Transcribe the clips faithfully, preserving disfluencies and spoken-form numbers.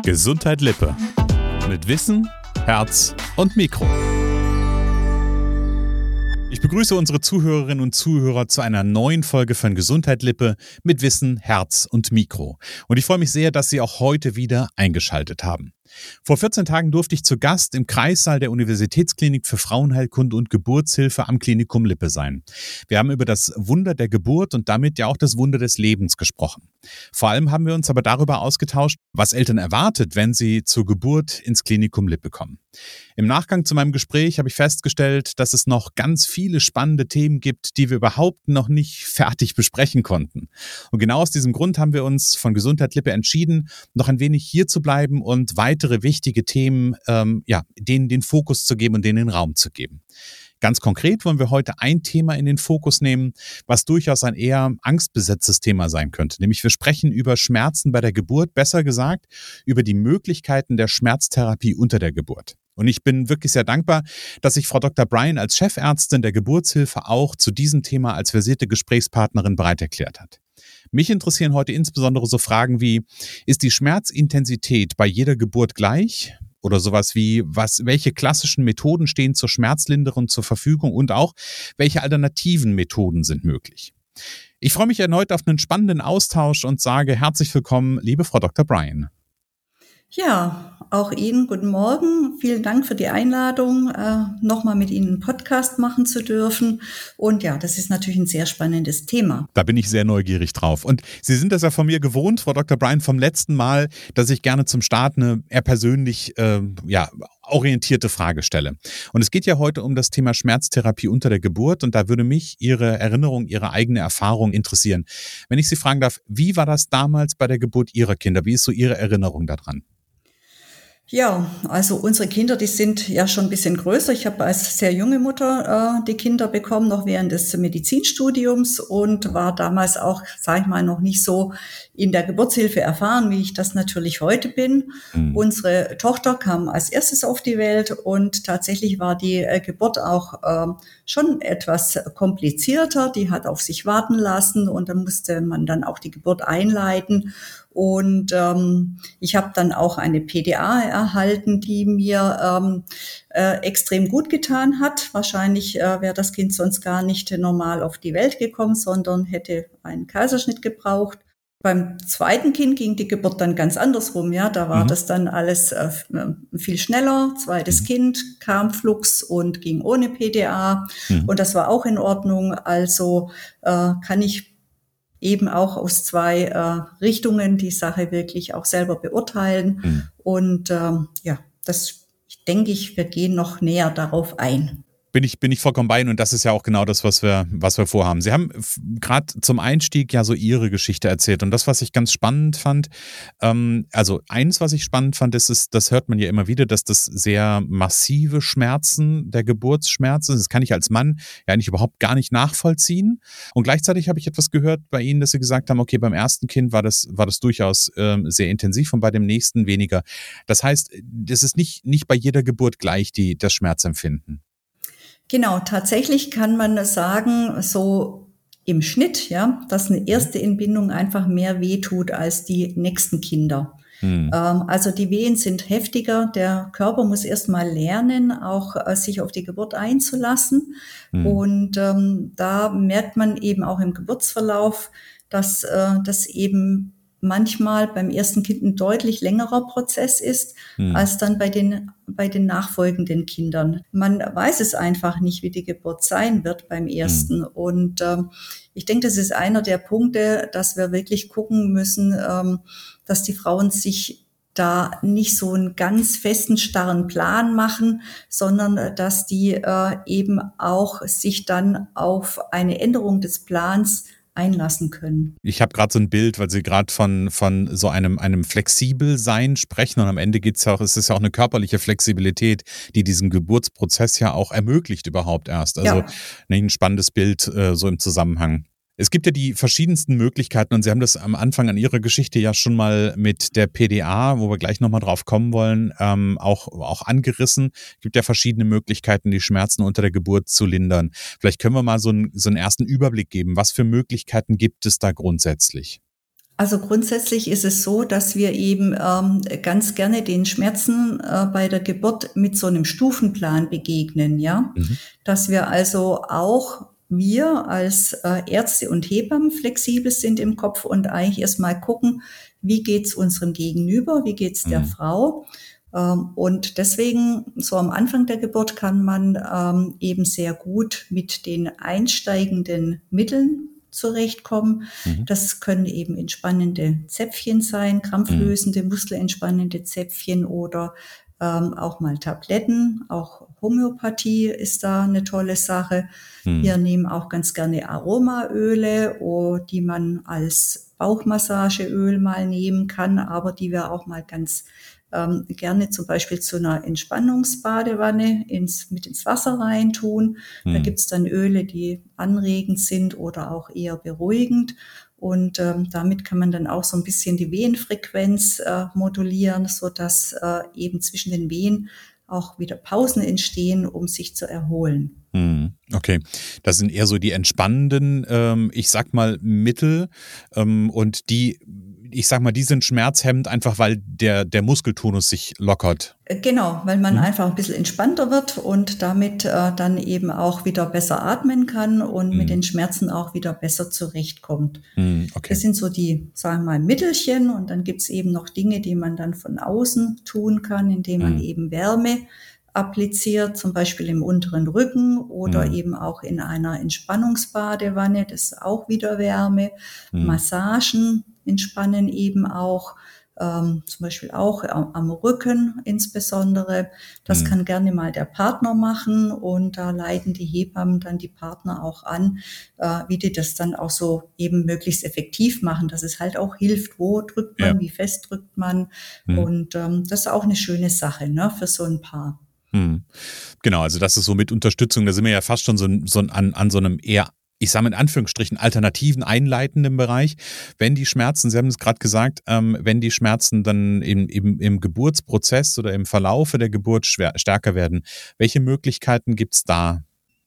Gesundheit Lippe. Mit Wissen, Herz und Mikro. Ich begrüße unsere Zuhörerinnen und Zuhörer zu einer neuen Folge von Gesundheit Lippe mit Wissen, Herz und Mikro. Und ich freue mich sehr, dass Sie auch heute wieder eingeschaltet haben. Vor vierzehn Tagen durfte ich zu Gast im Kreissaal der Universitätsklinik für Frauenheilkunde und Geburtshilfe am Klinikum Lippe sein. Wir haben über das Wunder der Geburt und damit ja auch das Wunder des Lebens gesprochen. Vor allem haben wir uns aber darüber ausgetauscht, was Eltern erwartet, wenn sie zur Geburt ins Klinikum Lippe kommen. Im Nachgang zu meinem Gespräch habe ich festgestellt, dass es noch ganz viele spannende Themen gibt, die wir überhaupt noch nicht fertig besprechen konnten. Und genau aus diesem Grund haben wir uns von Gesundheit Lippe entschieden, noch ein wenig hier zu bleiben und weitere wichtige Themen, ähm, ja, denen den Fokus zu geben und denen den Raum zu geben. Ganz konkret wollen wir heute ein Thema in den Fokus nehmen, was durchaus ein eher angstbesetztes Thema sein könnte. Nämlich wir sprechen über Schmerzen bei der Geburt, besser gesagt über die Möglichkeiten der Schmerztherapie unter der Geburt. Und ich bin wirklich sehr dankbar, dass sich Frau Doktor Bryan als Chefärztin der Geburtshilfe auch zu diesem Thema als versierte Gesprächspartnerin bereit erklärt hat. Mich interessieren heute insbesondere so Fragen wie, ist die Schmerzintensität bei jeder Geburt gleich? Oder sowas wie, was, welche klassischen Methoden stehen zur Schmerzlinderung zur Verfügung und auch, welche alternativen Methoden sind möglich? Ich freue mich erneut auf einen spannenden Austausch und sage herzlich willkommen, liebe Frau Doktor Bryan. Ja, auch Ihnen guten Morgen. Vielen Dank für die Einladung, äh, nochmal mit Ihnen einen Podcast machen zu dürfen. Und ja, das ist natürlich ein sehr spannendes Thema. Da bin ich sehr neugierig drauf. Und Sie sind das ja von mir gewohnt, Frau Doktor Bryan, vom letzten Mal, dass ich gerne zum Start eine eher persönlich äh, ja, orientierte Frage stelle. Und es geht ja heute um das Thema Schmerztherapie unter der Geburt. Und da würde mich Ihre Erinnerung, Ihre eigene Erfahrung interessieren. Wenn ich Sie fragen darf, wie war das damals bei der Geburt Ihrer Kinder? Wie ist so Ihre Erinnerung daran? Ja, also unsere Kinder, die sind ja schon ein bisschen größer. Ich habe als sehr junge Mutter äh, die Kinder bekommen, noch während des Medizinstudiums und war damals auch, sage ich mal, noch nicht so in der Geburtshilfe erfahren, wie ich das natürlich heute bin. Mhm. Unsere Tochter kam als erstes auf die Welt und tatsächlich war die äh, Geburt auch äh, schon etwas komplizierter. Die hat auf sich warten lassen und dann musste man dann auch die Geburt einleiten. Und ähm, ich habe dann auch eine P D A erhalten, die mir ähm, äh, extrem gut getan hat. Wahrscheinlich äh, wäre das Kind sonst gar nicht normal auf die Welt gekommen, sondern hätte einen Kaiserschnitt gebraucht. Beim zweiten Kind ging die Geburt dann ganz andersrum. Ja, da war mhm. das dann alles äh, viel schneller. Zweites mhm. Kind kam flugs und ging ohne P D A. Mhm. Und das war auch in Ordnung. Also äh, kann ich eben auch aus zwei äh, Richtungen die Sache wirklich auch selber beurteilen. Mhm. Und ähm, ja, das denke ich, wir gehen noch näher darauf ein. Bin ich, bin ich vollkommen bei Ihnen und das ist ja auch genau das, was wir, was wir vorhaben. Sie haben gerade zum Einstieg ja so Ihre Geschichte erzählt und das, was ich ganz spannend fand, ähm, also eins, was ich spannend fand, ist, ist, das hört man ja immer wieder, dass das sehr massive Schmerzen der Geburtsschmerzen sind. Das kann ich als Mann ja eigentlich überhaupt gar nicht nachvollziehen. Und gleichzeitig habe ich etwas gehört bei Ihnen, dass Sie gesagt haben, okay, beim ersten Kind war das, war das durchaus ähm, sehr intensiv und bei dem nächsten weniger. Das heißt, das ist nicht, nicht bei jeder Geburt gleich die, das Schmerzempfinden. Genau, tatsächlich kann man sagen, so im Schnitt, ja, dass eine erste Entbindung einfach mehr wehtut als die nächsten Kinder. Hm. Ähm, also die Wehen sind heftiger. Der Körper muss erst mal lernen, auch äh, sich auf die Geburt einzulassen. Hm. Und ähm, da merkt man eben auch im Geburtsverlauf, dass äh, das eben manchmal beim ersten Kind ein deutlich längerer Prozess ist, hm. als dann bei den, bei den nachfolgenden Kindern. Man weiß es einfach nicht, wie die Geburt sein wird beim ersten. Hm. Und ähm, ich denke, das ist einer der Punkte, dass wir wirklich gucken müssen, ähm, dass die Frauen sich da nicht so einen ganz festen, starren Plan machen, sondern dass die äh, eben auch sich dann auf eine Änderung des Plans einlassen können. Ich habe gerade so ein Bild, weil Sie gerade von, von so einem, einem Flexibelsein sprechen und am Ende geht's ja auch, es ist ja auch eine körperliche Flexibilität, die diesen Geburtsprozess ja auch ermöglicht überhaupt erst. Also ja. Ein spannendes Bild äh, so im Zusammenhang. Es gibt ja die verschiedensten Möglichkeiten und Sie haben das am Anfang an Ihrer Geschichte ja schon mal mit der P D A, wo wir gleich nochmal drauf kommen wollen, ähm, auch, auch angerissen. Es gibt ja verschiedene Möglichkeiten, die Schmerzen unter der Geburt zu lindern. Vielleicht können wir mal so einen, so einen ersten Überblick geben. Was für Möglichkeiten gibt es da grundsätzlich? Also grundsätzlich ist es so, dass wir eben ähm, ganz gerne den Schmerzen äh, bei der Geburt mit so einem Stufenplan begegnen, ja. Mhm. Dass wir also auch wir als äh, Ärzte und Hebammen flexibel sind im Kopf und eigentlich erstmal gucken, wie geht's unserem Gegenüber, wie geht's der Mhm. Frau. Ähm, und deswegen, so am Anfang der Geburt kann man ähm, eben sehr gut mit den einsteigenden Mitteln zurechtkommen. Mhm. Das können eben entspannende Zäpfchen sein, Mhm. krampflösende, muskelentspannende Zäpfchen oder ähm, auch mal Tabletten. Auch Homöopathie ist da eine tolle Sache. Mhm. Wir nehmen auch ganz gerne Aromaöle, oh, die man als Bauchmassageöl mal nehmen kann, aber die wir auch mal ganz ähm, gerne zum Beispiel zu einer Entspannungsbadewanne ins, mit ins Wasser reintun. Da Mhm. gibt's dann Öle, die anregend sind oder auch eher beruhigend. Und ähm, damit kann man dann auch so ein bisschen die Wehenfrequenz äh, modulieren, so dass äh, eben zwischen den Wehen auch wieder Pausen entstehen, um sich zu erholen. Mhm. Okay, das sind eher so die entspannenden, ähm, ich sag mal, Mittel, ähm, und die, ich sag mal, die sind schmerzhemmend, einfach weil der, der Muskeltonus sich lockert. Äh, Genau, weil man Mhm. einfach ein bisschen entspannter wird und damit äh, dann eben auch wieder besser atmen kann und mit Mhm. den Schmerzen auch wieder besser zurechtkommt. Mhm. Okay. Das sind so die, sagen wir mal, Mittelchen und dann gibt's eben noch Dinge, die man dann von außen tun kann, indem man Mhm. eben Wärme appliziert, zum Beispiel im unteren Rücken oder Mhm. eben auch in einer Entspannungsbadewanne, das ist auch wieder Wärme. Mhm. Massagen entspannen eben auch, ähm, zum Beispiel auch am, am Rücken insbesondere. Das Mhm. kann gerne mal der Partner machen und da leiten die Hebammen dann die Partner auch an, äh, wie die das dann auch so eben möglichst effektiv machen, dass es halt auch hilft, wo drückt Ja. man, wie fest drückt man Mhm. und ähm, das ist auch eine schöne Sache, ne, für so ein Paar. Mhm. Genau, also das ist so mit Unterstützung, da sind wir ja fast schon so, ein- so ein- an, an so einem eher, ich sage mal in Anführungsstrichen, alternativen, einleitenden Bereich. Wenn die Schmerzen, Sie haben es gerade gesagt, ähm, wenn die Schmerzen dann im, im, im Geburtsprozess oder im Verlaufe der Geburt schwer, stärker werden, welche Möglichkeiten gibt's da?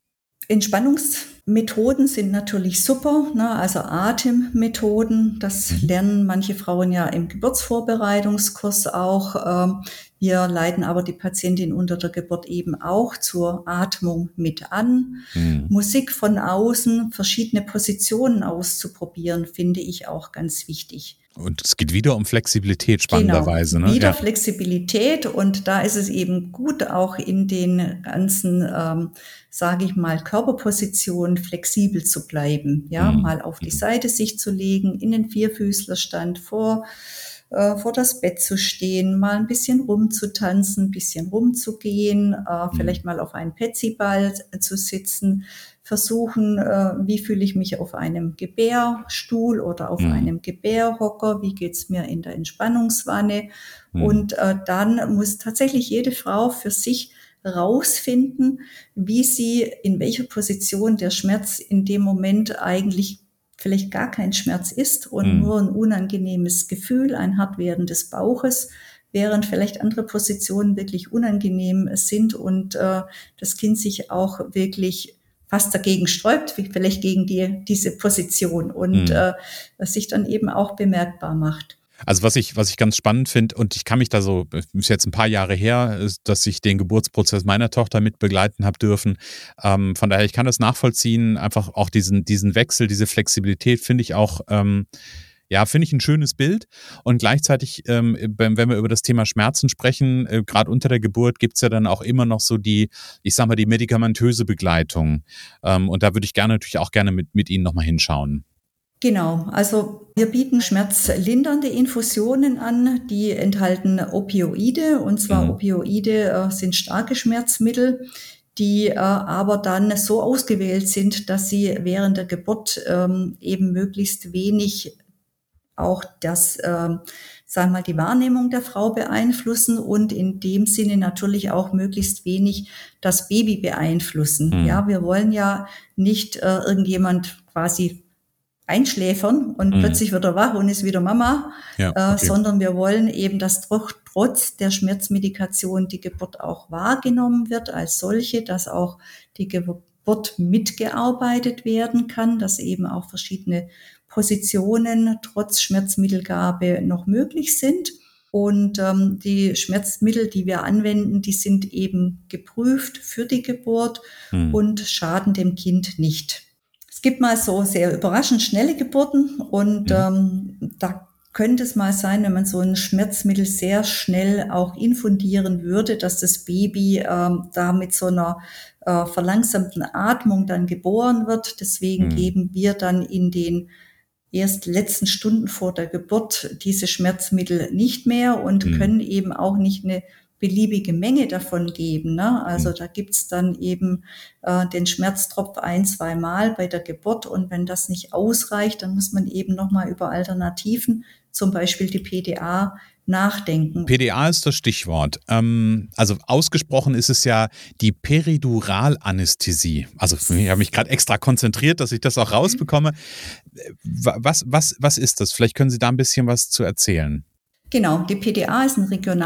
Entspannungsmethoden sind natürlich super, ne? Also Atemmethoden, das Mhm. lernen manche Frauen ja im Geburtsvorbereitungskurs auch. Ähm, Wir leiten aber die Patientin unter der Geburt eben auch zur Atmung mit an. Mhm. Musik von außen, verschiedene Positionen auszuprobieren, finde ich auch ganz wichtig. Und es geht wieder um Flexibilität, Genau, spannenderweise, ne? wieder Ja. Flexibilität und da ist es eben gut, auch in den ganzen, ähm, sage ich mal, Körperpositionen flexibel zu bleiben. Ja, Mhm. mal auf die Mhm. Seite sich zu legen, in den Vierfüßlerstand vor, äh, vor das Bett zu stehen, mal ein bisschen rumzutanzen, ein bisschen rumzugehen, äh, Mhm. vielleicht mal auf einen Petsyball zu sitzen, versuchen, äh, wie fühle ich mich auf einem Gebärstuhl oder auf Mhm. einem Gebärhocker, wie geht's mir in der Entspannungswanne. Mhm. Und äh, dann muss tatsächlich jede Frau für sich rausfinden, wie sie, in welcher Position der Schmerz in dem Moment eigentlich vielleicht gar kein Schmerz ist und Mhm. nur ein unangenehmes Gefühl, ein Hartwerden des Bauches, während vielleicht andere Positionen wirklich unangenehm sind und äh, das Kind sich auch wirklich fast dagegen sträubt, vielleicht gegen die, diese Position und Mhm. äh, was sich dann eben auch bemerkbar macht. Also was ich, was ich ganz spannend finde, und ich kann mich da so, ist jetzt ein paar Jahre her, ist, dass ich den Geburtsprozess meiner Tochter mit begleiten habe dürfen. Ähm, von daher, ich kann das nachvollziehen, einfach auch diesen, diesen Wechsel, diese Flexibilität finde ich auch, ähm, ja, finde ich ein schönes Bild. Und gleichzeitig, ähm, wenn wenn wir über das Thema Schmerzen sprechen, äh, gerade unter der Geburt gibt's ja dann auch immer noch so die, ich sag mal, die medikamentöse Begleitung. Ähm, und da würde ich gerne natürlich auch gerne mit, mit Ihnen nochmal hinschauen. Genau, also wir bieten schmerzlindernde Infusionen an, die enthalten Opioide und zwar Mhm. Opioide äh, sind starke Schmerzmittel, die äh, aber dann so ausgewählt sind, dass sie während der Geburt ähm, eben möglichst wenig auch das, ähm, sagen wir mal, die Wahrnehmung der Frau beeinflussen und in dem Sinne natürlich auch möglichst wenig das Baby beeinflussen. Mhm. Ja, wir wollen ja nicht äh, irgendjemand quasi einschläfern und Mhm. plötzlich wird er wach und ist wieder Mama, Ja, äh, okay. sondern wir wollen eben, dass tro- trotz der Schmerzmedikation die Geburt auch wahrgenommen wird als solche, dass auch die Geburt mitgearbeitet werden kann, dass eben auch verschiedene Positionen trotz Schmerzmittelgabe noch möglich sind. Und ähm, die Schmerzmittel, die wir anwenden, die sind eben geprüft für die Geburt hm. und schaden dem Kind nicht. Es gibt mal so sehr überraschend schnelle Geburten und hm. ähm, da könnte es mal sein, wenn man so ein Schmerzmittel sehr schnell auch infundieren würde, dass das Baby ähm, da mit so einer äh, verlangsamten Atmung dann geboren wird. Deswegen hm. geben wir dann in den erst letzten Stunden vor der Geburt diese Schmerzmittel nicht mehr und mhm. können eben auch nicht eine beliebige Menge davon geben. Ne? Also mhm. da gibt's dann eben äh, den Schmerztropf ein, zwei Mal bei der Geburt und wenn das nicht ausreicht, dann muss man eben nochmal über Alternativen, zum Beispiel die P D A, nachdenken. P D A ist das Stichwort. Ähm, also ausgesprochen ist es ja die Periduralanästhesie. Also ich habe mich gerade extra konzentriert, dass ich das auch rausbekomme. Was, was, was ist das? Vielleicht können Sie da ein bisschen was zu erzählen. Genau, die P D A ist ein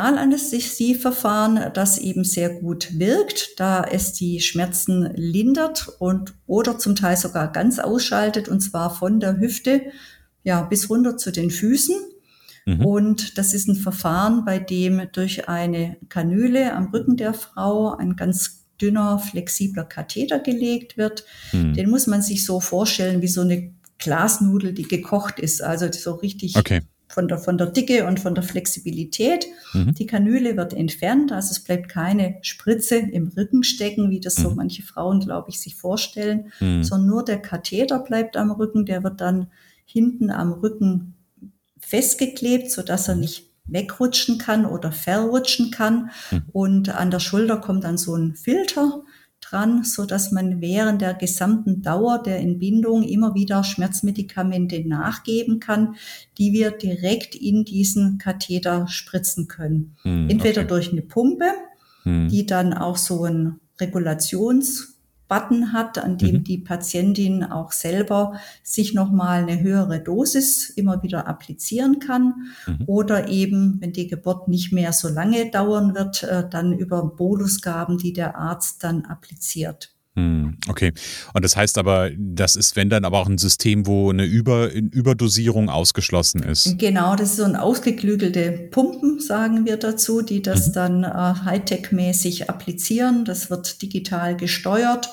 Regionalanästhesieverfahren, das eben sehr gut wirkt, da es die Schmerzen lindert und oder zum Teil sogar ganz ausschaltet, und zwar von der Hüfte ja bis runter zu den Füßen. Mhm. Und das ist ein Verfahren, bei dem durch eine Kanüle am Rücken der Frau ein ganz dünner, flexibler Katheter gelegt wird. Mhm. Den muss man sich so vorstellen wie so eine Glasnudel, die gekocht ist, also so richtig okay. von der, von der Dicke und von der Flexibilität. Mhm. Die Kanüle wird entfernt, also es bleibt keine Spritze im Rücken stecken, wie das mhm. so manche Frauen, glaube ich, sich vorstellen, mhm. sondern nur der Katheter bleibt am Rücken, der wird dann hinten am Rücken festgeklebt, sodass er nicht wegrutschen kann oder verrutschen kann. Mhm. Und an der Schulter kommt dann so ein Filter dran, sodass man während der gesamten Dauer der Entbindung immer wieder Schmerzmedikamente nachgeben kann, die wir direkt in diesen Katheter spritzen können. Mhm, Entweder okay. durch eine Pumpe, mhm. die dann auch so ein Regulations- Button hat, an dem mhm. die Patientin auch selber sich nochmal eine höhere Dosis immer wieder applizieren kann. Mhm. Oder eben, wenn die Geburt nicht mehr so lange dauern wird, dann über Bolusgaben, die der Arzt dann appliziert. Okay. Und das heißt aber, das ist, wenn dann aber auch ein System, wo eine Über, Überdosierung ausgeschlossen ist. Genau, das ist so ein ausgeklügelte Pumpen, sagen wir dazu, die das mhm. dann äh, Hightech-mäßig applizieren. Das wird digital gesteuert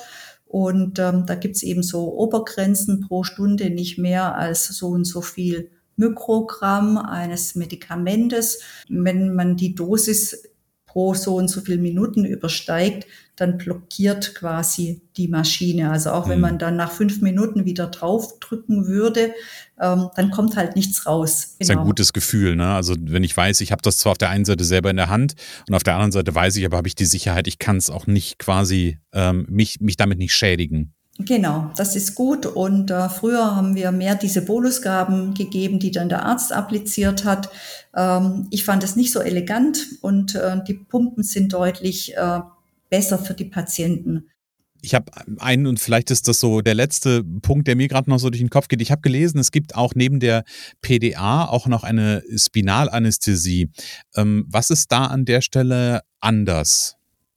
und ähm, da gibt's eben so Obergrenzen pro Stunde, nicht mehr als so und so viel Mikrogramm eines Medikamentes. Wenn man die Dosis pro so und so viel Minuten übersteigt, dann blockiert quasi die Maschine. Also auch wenn man dann nach fünf Minuten wieder draufdrücken würde, ähm, dann kommt halt nichts raus. Das ist ein gutes Gefühl, ne? Also wenn ich weiß, ich habe das zwar auf der einen Seite selber in der Hand und auf der anderen Seite weiß ich, aber habe ich die Sicherheit, ich kann es auch nicht quasi, ähm, mich, mich damit nicht schädigen. Genau, das ist gut und äh, früher haben wir mehr diese Bolusgaben gegeben, die dann der Arzt appliziert hat. Ähm, ich fand es nicht so elegant und äh, die Pumpen sind deutlich äh, besser für die Patienten. Ich habe einen, und vielleicht ist das so der letzte Punkt, der mir gerade noch so durch den Kopf geht. Ich habe gelesen, es gibt auch neben der P D A auch noch eine Spinalanästhesie. Ähm, was ist da an der Stelle anders?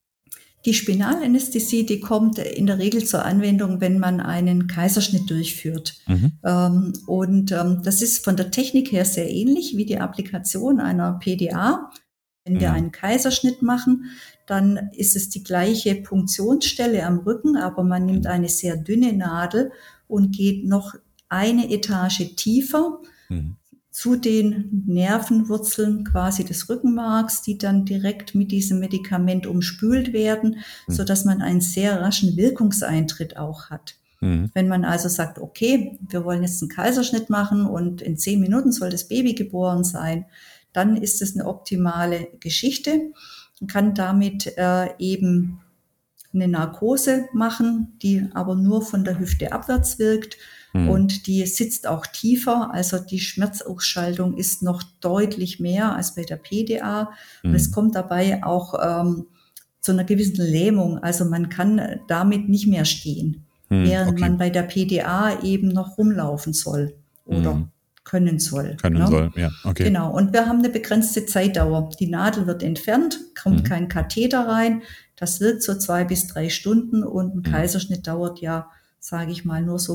Die Spinalanästhesie, die kommt in der Regel zur Anwendung, wenn man einen Kaiserschnitt durchführt. Mhm. Ähm, und ähm, das ist von der Technik her sehr ähnlich wie die Applikation einer P D A. Wenn wir mhm. einen Kaiserschnitt machen, dann ist es die gleiche Punktionsstelle am Rücken, aber man nimmt eine sehr dünne Nadel und geht noch eine Etage tiefer mhm. zu den Nervenwurzeln quasi des Rückenmarks, die dann direkt mit diesem Medikament umspült werden, mhm. so dass man einen sehr raschen Wirkungseintritt auch hat. Mhm. Wenn man also sagt, okay, wir wollen jetzt einen Kaiserschnitt machen und in zehn Minuten soll das Baby geboren sein, dann ist es eine optimale Geschichte. Man kann damit äh, eben eine Narkose machen, die aber nur von der Hüfte abwärts wirkt. Mhm. Und die sitzt auch tiefer, also die Schmerzausschaltung ist noch deutlich mehr als bei der P D A. Mhm. Und es kommt dabei auch ähm, zu einer gewissen Lähmung, also man kann damit nicht mehr stehen, mhm. während okay. man bei der P D A eben noch rumlaufen soll oder mhm. können soll. Können ne? soll, ja, okay. Genau, und wir haben eine begrenzte Zeitdauer. Die Nadel wird entfernt, kommt mhm. kein Katheter rein, das wirkt so zwei bis drei Stunden und ein mhm. Kaiserschnitt dauert ja, sage ich mal, nur so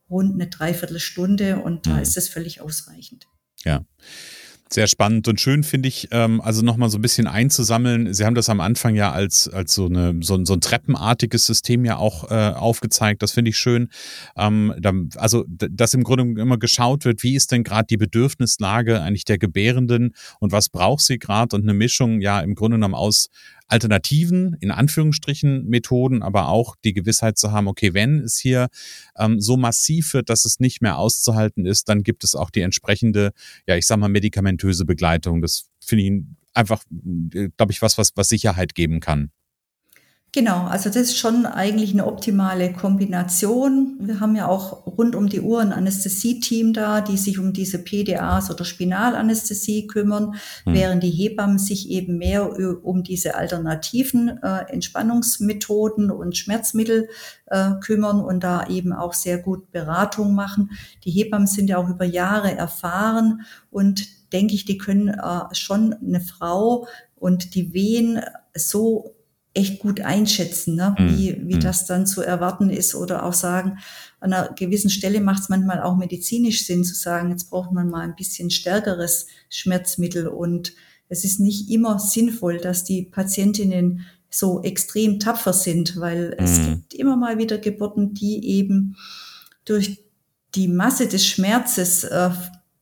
rund eine Dreiviertelstunde und da Mhm. ist es völlig ausreichend. Ja. Sehr spannend und schön finde ich, ähm, also nochmal so ein bisschen einzusammeln. Sie haben das am Anfang ja als, als so, eine, so, ein, so ein treppenartiges System ja auch äh, aufgezeigt. Das finde ich schön. Ähm, da, also, dass im Grunde immer geschaut wird, wie ist denn gerade die Bedürfnislage eigentlich der Gebärenden und was braucht sie gerade, und eine Mischung ja im Grunde genommen aus alternativen, in Anführungsstrichen, Methoden, aber auch die Gewissheit zu haben, okay, wenn es hier ähm, so massiv wird, dass es nicht mehr auszuhalten ist, dann gibt es auch die entsprechende, ja, ich sag mal, medikamentöse Begleitung. Das finde ich einfach, glaube ich, was, was, was Sicherheit geben kann. Genau, also das ist schon eigentlich eine optimale Kombination. Wir haben ja auch rund um die Uhr ein Anästhesie-Team da, die sich um diese P D As oder Spinalanästhesie kümmern, Hm. während die Hebammen sich eben mehr um diese alternativen äh, Entspannungsmethoden und Schmerzmittel äh, kümmern und da eben auch sehr gut Beratung machen. Die Hebammen sind ja auch über Jahre erfahren und denke ich, die können äh, schon eine Frau und die Wehen so echt gut einschätzen, ne? wie, wie mm. das dann zu erwarten ist, oder auch sagen, an einer gewissen Stelle macht es manchmal auch medizinisch Sinn zu sagen, jetzt braucht man mal ein bisschen stärkeres Schmerzmittel, und es ist nicht immer sinnvoll, dass die Patientinnen so extrem tapfer sind, weil mm. es gibt immer mal wieder Geburten, die eben durch die Masse des Schmerzes äh,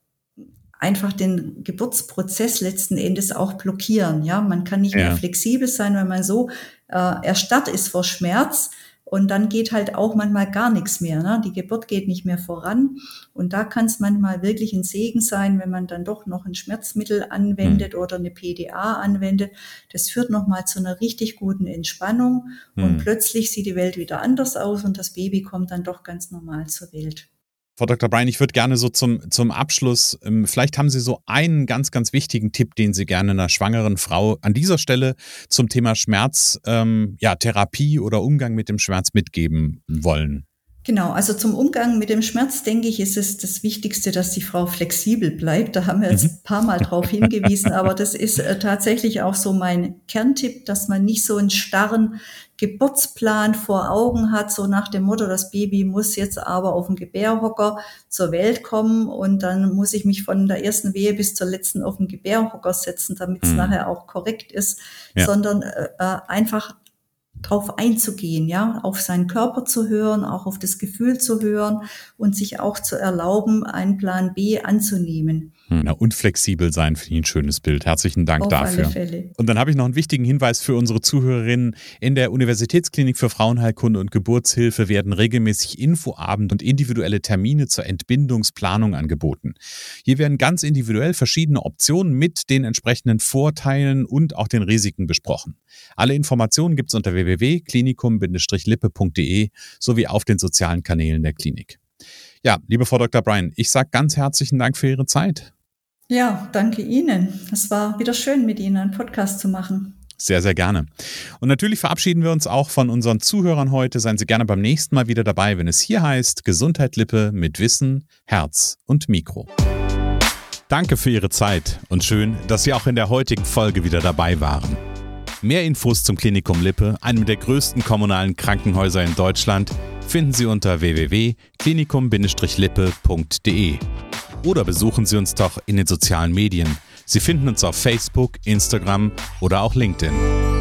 einfach den Geburtsprozess letzten Endes auch blockieren. Ja, man kann nicht Ja. mehr flexibel sein, wenn man so äh, erstarrt ist vor Schmerz, und dann geht halt auch manchmal gar nichts mehr. Ne? Die Geburt geht nicht mehr voran, und da kann es manchmal wirklich ein Segen sein, wenn man dann doch noch ein Schmerzmittel anwendet hm. oder eine P D A anwendet. Das führt nochmal zu einer richtig guten Entspannung hm. und plötzlich sieht die Welt wieder anders aus und das Baby kommt dann doch ganz normal zur Welt. Frau Doktor Bryan, ich würde gerne so zum, zum Abschluss, ähm, vielleicht haben Sie so einen ganz, ganz wichtigen Tipp, den Sie gerne einer schwangeren Frau an dieser Stelle zum Thema Schmerz, ähm, ja, Therapie oder Umgang mit dem Schmerz mitgeben wollen. Genau, also zum Umgang mit dem Schmerz, denke ich, ist es das Wichtigste, dass die Frau flexibel bleibt. Da haben wir jetzt ein paar Mal drauf hingewiesen, aber das ist äh, tatsächlich auch so mein Kerntipp, dass man nicht so einen starren Geburtsplan vor Augen hat, so nach dem Motto, das Baby muss jetzt aber auf den Gebärhocker zur Welt kommen und dann muss ich mich von der ersten Wehe bis zur letzten auf den Gebärhocker setzen, damit es mhm. nachher auch korrekt ist, ja. sondern äh, einfach drauf einzugehen, ja, auf seinen Körper zu hören, auch auf das Gefühl zu hören und sich auch zu erlauben, einen Plan B anzunehmen. Ja, und flexibel sein, finde ich ein schönes Bild. Herzlichen Dank auf dafür. Alle Fälle. Und dann habe ich noch einen wichtigen Hinweis für unsere Zuhörerinnen. In der Universitätsklinik für Frauenheilkunde und Geburtshilfe werden regelmäßig Infoabend und individuelle Termine zur Entbindungsplanung angeboten. Hier werden ganz individuell verschiedene Optionen mit den entsprechenden Vorteilen und auch den Risiken besprochen. Alle Informationen gibt es unter w w w punkt klinikum Bindestrich lippe punkt de sowie auf den sozialen Kanälen der Klinik. Ja, liebe Frau Doktor Bryan, ich sage ganz herzlichen Dank für Ihre Zeit. Ja, danke Ihnen. Es war wieder schön, mit Ihnen einen Podcast zu machen. Sehr, sehr gerne. Und natürlich verabschieden wir uns auch von unseren Zuhörern heute. Seien Sie gerne beim nächsten Mal wieder dabei, wenn es hier heißt Gesundheit Lippe mit Wissen, Herz und Mikro. Danke für Ihre Zeit und schön, dass Sie auch in der heutigen Folge wieder dabei waren. Mehr Infos zum Klinikum Lippe, einem der größten kommunalen Krankenhäuser in Deutschland, finden Sie unter w w w punkt klinikum Bindestrich lippe punkt de. Oder besuchen Sie uns doch in den sozialen Medien. Sie finden uns auf Facebook, Instagram oder auch LinkedIn.